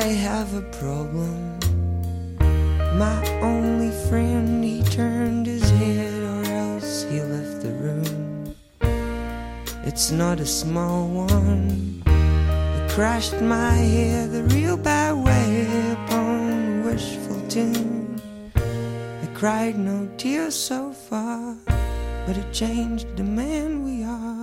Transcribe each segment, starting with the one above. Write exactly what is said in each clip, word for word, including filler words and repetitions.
have a problem. My only friend, he turned his head or else he left the room. It's not a small one. It crashed my head the real bad way upon a wishful tune. I cried no tears so far, but it changed the man we are.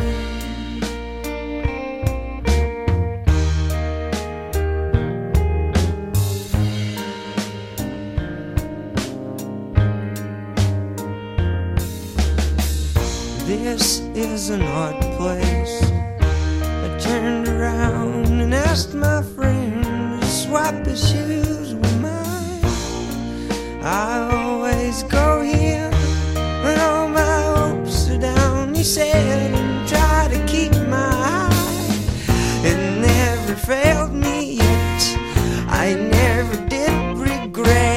This is an odd place. I turned around and asked my friend to swap his shoes with mine. I always go here when all my hopes are down, he said, and try to keep my eye. It never failed me yet. I never did regret.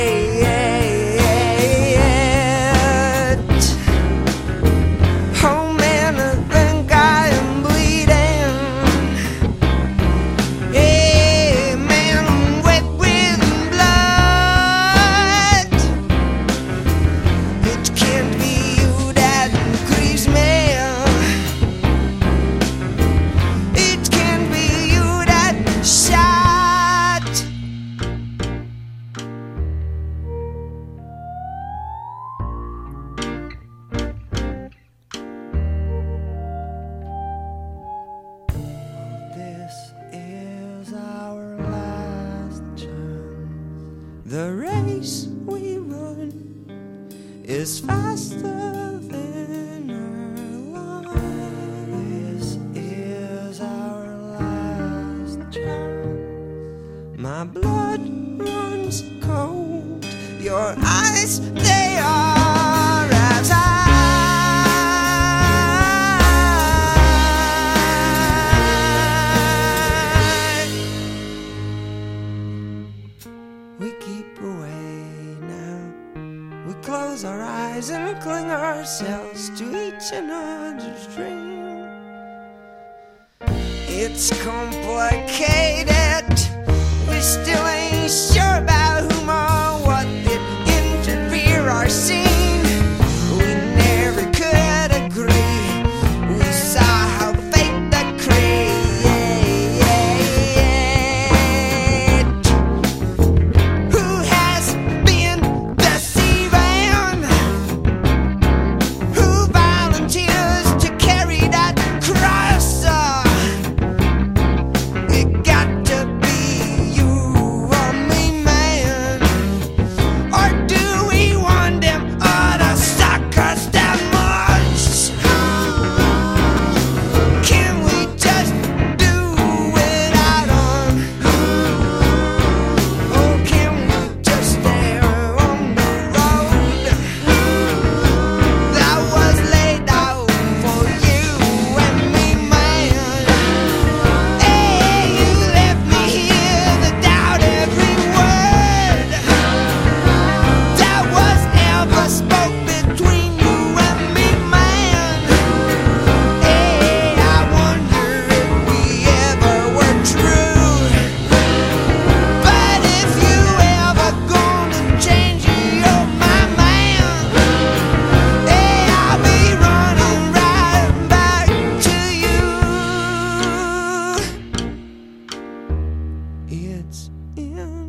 The race we run is faster than our lives. This is our last chance. My blood runs cold. Your eyes, they are as high. We keep away now. We close our eyes and cling ourselves to each another's dream. It's complicated. We still ain't sure about whom or what did interfere our scene. We never could agree. We saw how fate decreed. It's in